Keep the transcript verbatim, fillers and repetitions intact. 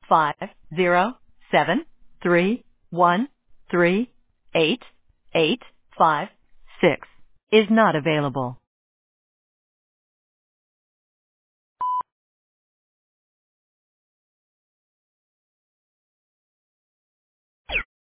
five zero seven three one three eight eight five six is not available.